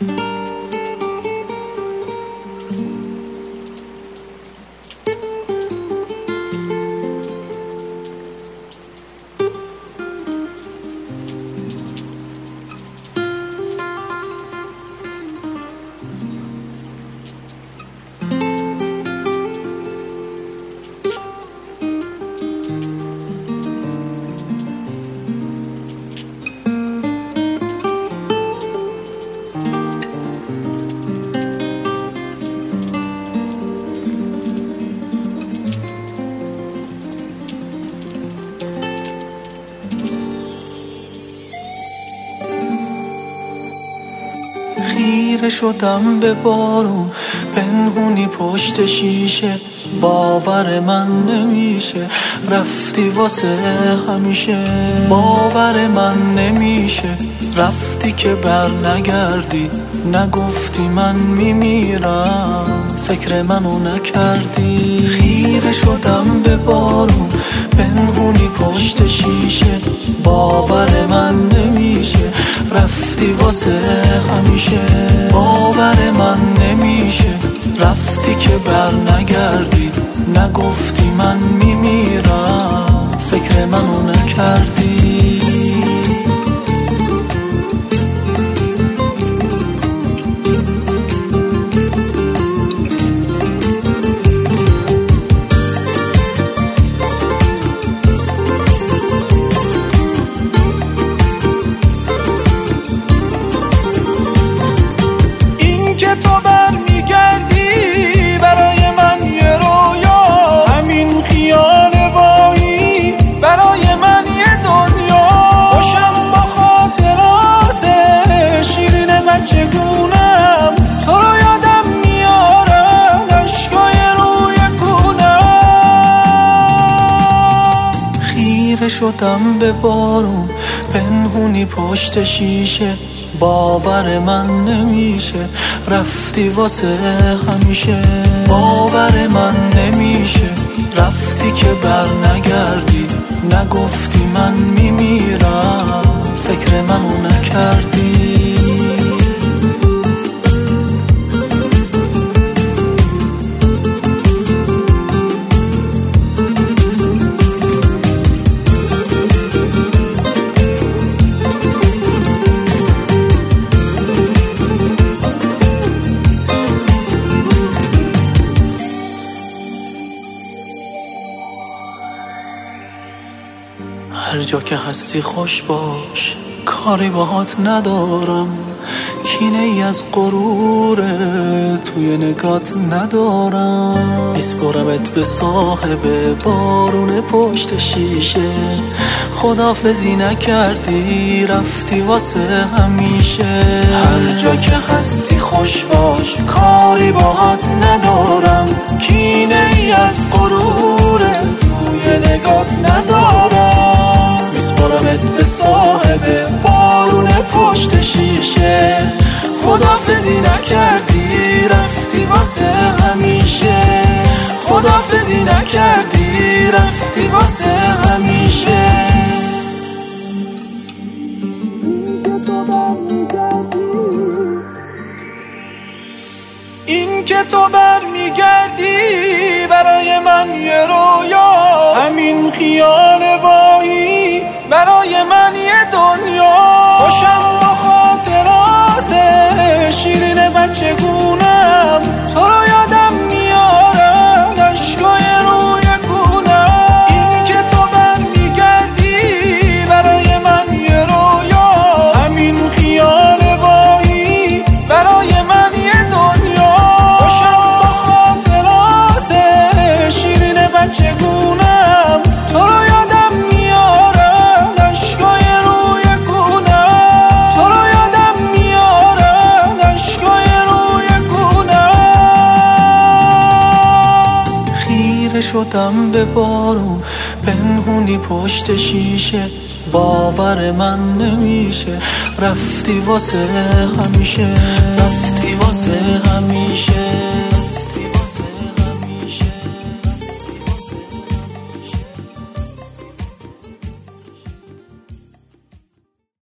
خیره شدم به بارون، پنهونی پشت شیشه، باور من نمیشه رفتی واسه همیشه. باور من نمیشه رفتی که بر نگردی، نگفتی من میمیرم فکر منو نکردی. خیره شدم به بارون، پنهونی پشت شیشه، باور من نمیشه رفتی واسه همیشه. باور من نمیشه رفتی که بر نگردی، نگفتی من میمیرم فکر منو نکردی. چگونم تو رو یادم میارم عشقای روی کونم. خیره شدم به بارون، پنهونی پشت شیشه، باور من نمیشه رفتی واسه همیشه. باور من نمیشه رفتی که بر نگردی، نگفتی من میمیرم فکر منو نکردی. هر جا که هستی خوش باش، کاری باهات ندارم، کینه ای از غرور توی نگات ندارم. میسپرمت به صاحب بارون پشت شیشه، خداحافظی نکردی رفتی واسه همیشه. هر جا که هستی خوش باش، کاری باهات ندارم، کینه ای از غرور توی نگات ندارم. میسپرمت به صاحب بارون پشت شیشه، خداحافظی نکردی رفتی واسه همیشه. خداحافظی نکردی رفتی واسه همیشه. این که تو برمیگردی برای من یه رویا، همین خیال واهی برای من یه دنیا. خوشم با خاطرات شیرین بچگونم، تو رو یادم میارم عشقای روی کونم. این که تو برمیگردی برای من یه رویا، همین خیال واهی برای من یه دنیا. خوشم با خاطرات شیرین بچگونم، تو رو یادم میارم عشقای روی کونم. تو رو یادم میارم عشقای روی کونم. خیره شدم به بارون، پنهونی پشت شیشه، باور من نمیشه رفتی واسه همیشه. رفتی واسه همیشه.